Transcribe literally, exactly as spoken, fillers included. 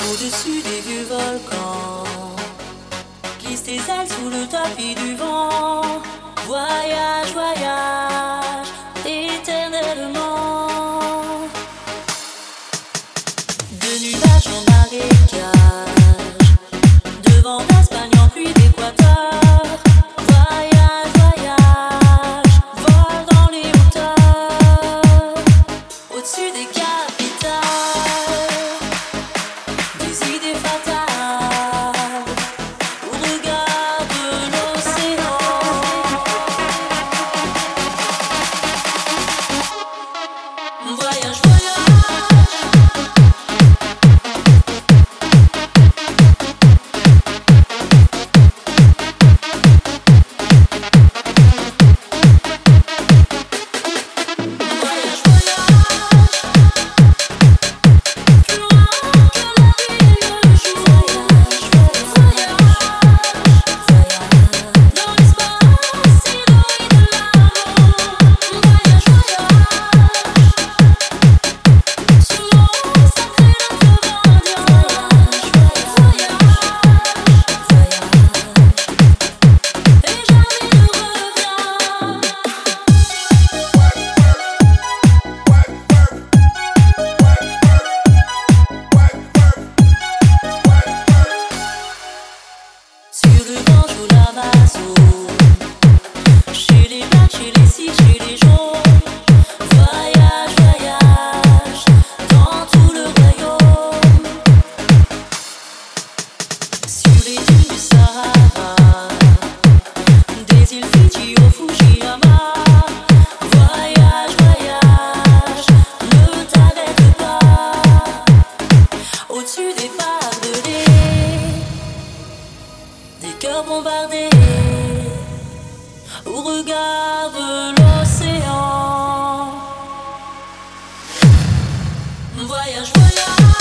Au-dessus des vieux volcans, glisse tes ailes sous le tapis du vent. Voyage, voyage, éternellement. De nuages en marécage, de vent d'Espagne en pluie d'Équateur. Voyage, voyage, vole dans les hauteurs. Au-dessus des capitales, des idées fatales, au regard de l'océan. Voyage, voyage. Sur le Gange ou l'Amazone, chez les blancs, chez les cils, chez les jaunes. Voyage, voyage, dans tout le royaume. Sur les dunes du Sahara, des îles Fidji au Fujiyama. Voyage, voyage, ne t'arrête pas. Au-dessus des barbelés, des cœurs bombardés, au regard de l'océan. Voyage, voyage.